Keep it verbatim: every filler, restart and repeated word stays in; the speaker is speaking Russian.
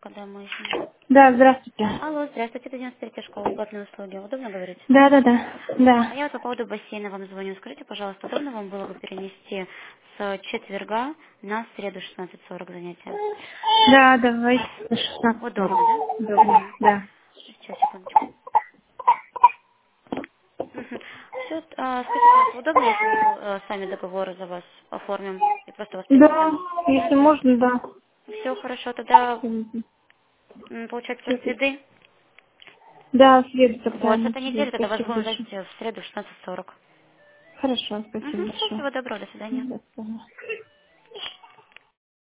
когда мы ищем. Да, здравствуйте. Алло, здравствуйте, это девяносто третья школа платные услуги. Удобно говорить? Да, да, да. Да. А я вот по поводу бассейна вам звоню. Скажите, пожалуйста, удобно вам было бы перенести с четверга на среду шестнадцать сорок занятия? Да, давайте на шестнадцать сорок. Удобно, да? Удобно. Угу. Да. Сейчас, секундочку. Все, скажите, пожалуйста, удобно, если мы э, сами договоры за вас оформим и просто вас Да, перенесем? если можно, да. Все хорошо, тогда Мгм. м, получается со Всё. среды. Да, в среду тогда Вот, с на этой среду. недели тогда вас Спасибо будем ждать большое. в среду в шестнадцать сорок. Хорошо, спасибо Угу, все, большое. всего доброго, до свидания. До свидания.